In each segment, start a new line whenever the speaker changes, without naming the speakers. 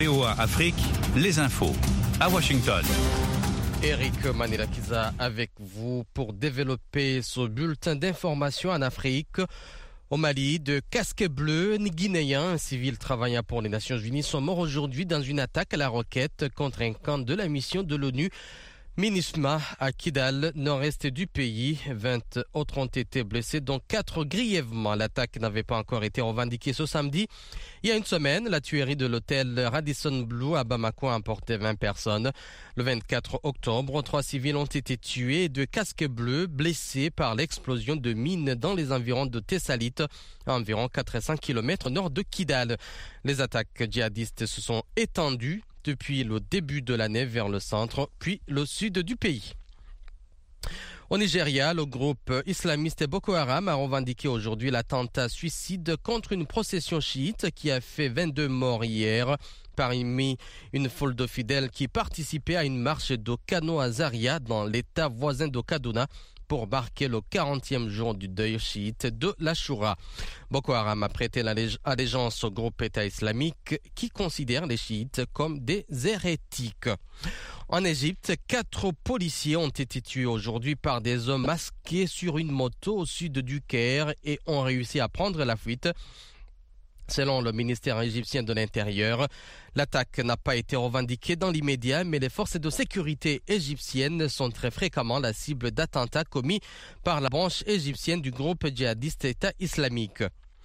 VOA Afrique, les infos à Washington.
Eric Manelakiza avec vous pour développer ce bulletin d'information en Afrique. Au Mali, de casques bleus guinéens, un civil travaillant pour les Nations Unies, sont morts aujourd'hui dans une attaque à la roquette contre un camp de la mission de l'ONU. MINUSMA à Kidal, nord-est du pays. 20 autres ont été blessés, dont 4 grièvement. L'attaque n'avait pas encore été revendiquée ce samedi. Il y a une semaine, la tuerie de l'hôtel Radisson Blu à Bamako a emporté 20 personnes. Le 24 octobre, 3 civils ont été tués et 2 casques bleus blessés par l'explosion de mines dans les environs de Tessalite, à environ 400 km nord de Kidal. Les attaques djihadistes se sont étendues depuis le début de l'année vers le centre, puis le sud du pays. Au Nigeria, le groupe islamiste Boko Haram a revendiqué aujourd'hui l'attentat suicide contre une procession chiite qui a fait 22 morts hier, parmi une foule de fidèles qui participaient à une marche de Kano à Zaria dans l'état voisin de Kaduna pour marquer le 40e jour du deuil chiite de l'Ashura. Boko Haram a prêté allégeance au groupe État islamique qui considère les chiites comme des hérétiques. En Égypte, 4 policiers ont été tués aujourd'hui par des hommes masqués sur une moto au sud du Caire et ont réussi à prendre la fuite. Selon le ministère égyptien de l'Intérieur, l'attaque n'a pas été revendiquée dans l'immédiat, mais les forces de sécurité égyptiennes sont très fréquemment la cible d'attentats commis par la branche égyptienne du groupe djihadiste État islamique.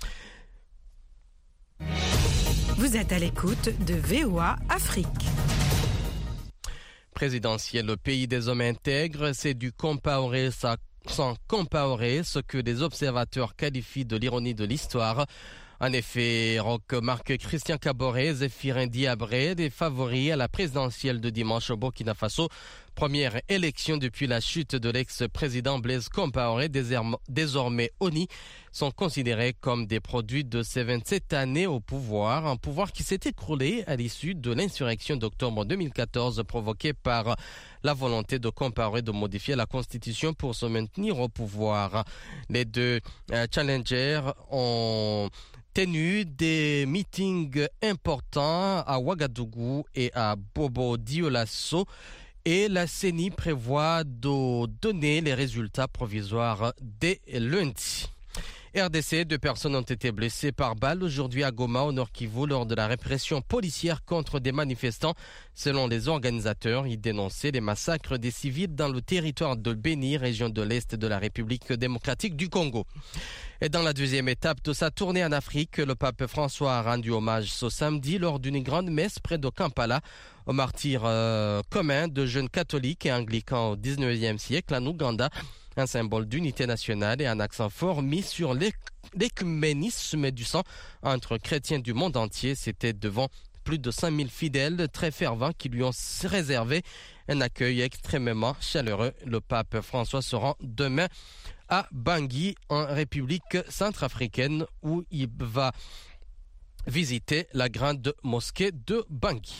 Vous êtes à l'écoute de VOA Afrique.
Présidentiel, le pays des hommes intègres, c'est du Compaoré sans Compaoré, ce que des observateurs qualifient de l'ironie de l'histoire. En effet, Marc Christian Kaboré, Zéphirin Diabré, des favoris à la présidentielle de dimanche au Burkina Faso. Première élection depuis la chute de l'ex-président Blaise Compaoré, désormais ONI, sont considérés comme des produits de ces 27 années au pouvoir. Un pouvoir qui s'est écroulé à l'issue de l'insurrection d'octobre 2014 provoquée par la volonté de Compaoré de modifier la constitution pour se maintenir au pouvoir. Les deux challengers ont tenu des meetings importants à Ouagadougou et à Bobo Dioulasso et la CENI prévoit de donner les résultats provisoires dès lundi. RDC, 2 personnes ont été blessées par balle aujourd'hui à Goma, au Nord Kivu, lors de la répression policière contre des manifestants. Selon les organisateurs, ils dénonçaient les massacres des civils dans le territoire de Béni, région de l'Est de la République démocratique du Congo. Et dans la deuxième étape de sa tournée en Afrique, le pape François a rendu hommage ce samedi lors d'une grande messe près de Kampala aux martyrs communs de jeunes catholiques et anglicans au XIXe siècle en Ouganda. Un symbole d'unité nationale et un accent fort mis sur l'écuménisme du sang entre chrétiens du monde entier. C'était devant plus de 5000 fidèles très fervents qui lui ont réservé un accueil extrêmement chaleureux. Le pape François se rend demain à Bangui, en République centrafricaine, où il va visiter la grande mosquée de Bangui.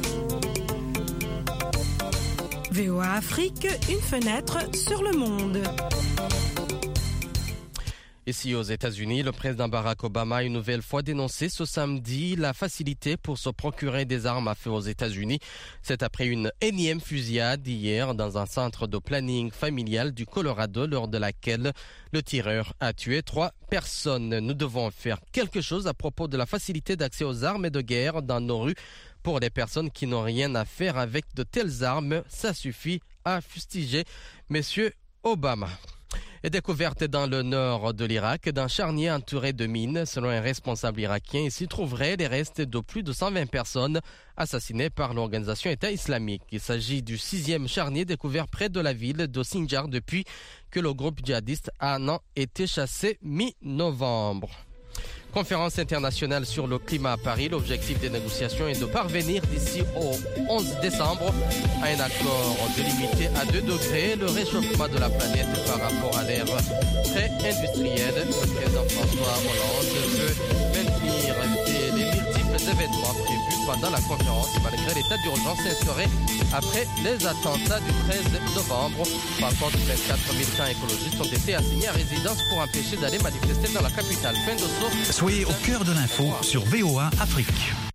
VOA Afrique, une fenêtre sur le monde.
Ici aux États-Unis, le président Barack Obama a une nouvelle fois dénoncé ce samedi la facilité pour se procurer des armes à feu aux États-Unis. C'est après une énième fusillade hier dans un centre de planning familial du Colorado, lors de laquelle le tireur a tué 3 personnes. Nous devons faire quelque chose à propos de la facilité d'accès aux armes de guerre dans nos rues. Pour les personnes qui n'ont rien à faire avec de telles armes, ça suffit, à fustiger Monsieur Obama. Et découverte dans le nord de l'Irak, d'un charnier entouré de mines. Selon un responsable irakien, il s'y trouverait les restes de plus de 120 personnes assassinées par l'organisation État islamique. Il s'agit du 6e charnier découvert près de la ville de Sinjar depuis que le groupe djihadiste en a été chassé mi-novembre. Conférence internationale sur le climat à Paris. L'objectif des négociations est de parvenir d'ici au 11 décembre à un accord de limiter à 2 degrés le réchauffement de la planète par rapport à l'ère pré-industrielle. Le président François Hollande veut maintenir les multiples événements prévus pendant la conférence malgré l'état d'urgence instauré après les attentats du 13 novembre. Par contre, 24 militants écologistes ont été assignés à résidence pour empêcher d'aller manifester dans la capitale. Fin de ce.
Soyez au cœur de l'info sur VOA Afrique.